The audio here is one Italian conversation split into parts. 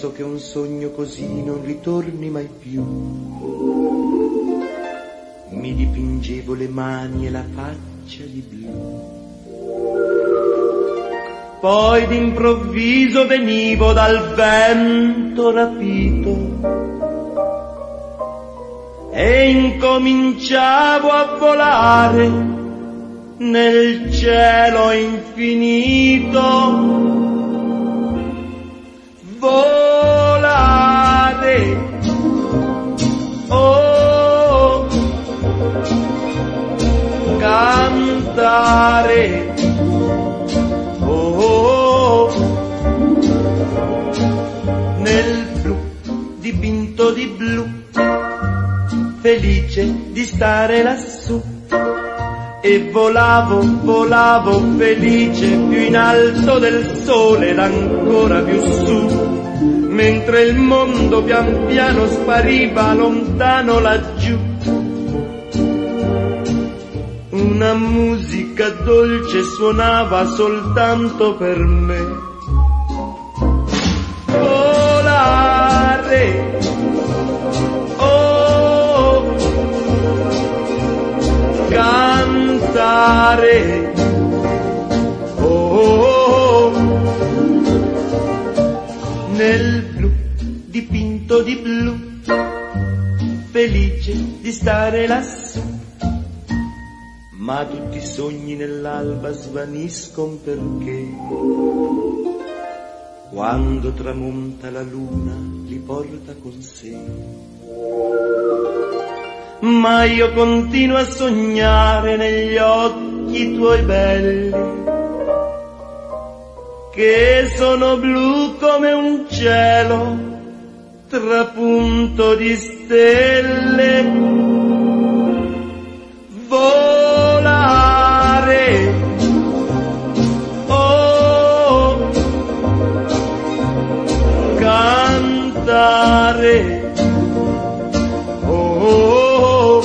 penso che un sogno così non ritorni mai più. Mi dipingevo le mani e la faccia di blu. Poi d'improvviso venivo dal vento rapito e incominciavo a volare nel cielo infinito. Volare, oh, cantare, oh, nel blu dipinto di blu, felice di stare lassù. E volavo, volavo felice più in alto del sole ed ancora più su, mentre il mondo pian piano spariva lontano laggiù. Una musica dolce suonava soltanto per me. Volare, oh, cantare, oh, nel blu dipinto di blu, felice di stare lassù. Ma tutti i sogni nell'alba svaniscono perché quando tramonta la luna li porta con sé. Ma io continuo a sognare negli occhi tuoi belli, che sono blu come un cielo trapunto di stelle. Volare, oh, cantare, oh,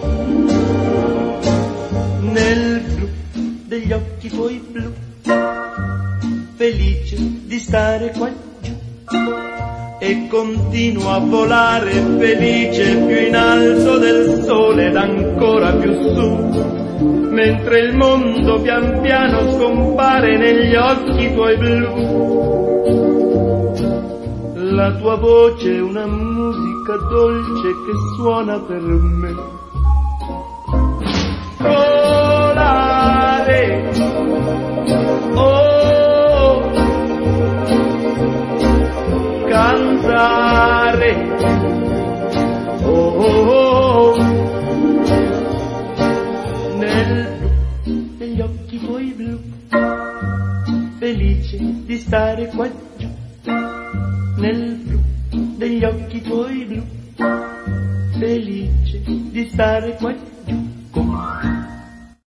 nel blu degli occhi tuoi blu, felice di stare qua giù. E continuo a volare felice più in alto del sole ed ancora più su, mentre il mondo pian piano scompare negli occhi tuoi blu. La tua voce è una musica dolce che suona per me. Volare, oh, cantare, oh, nel blu degli occhi tuoi blu, felice di stare qua giù. Nel blu degli occhi tuoi blu, felice di stare qua giù.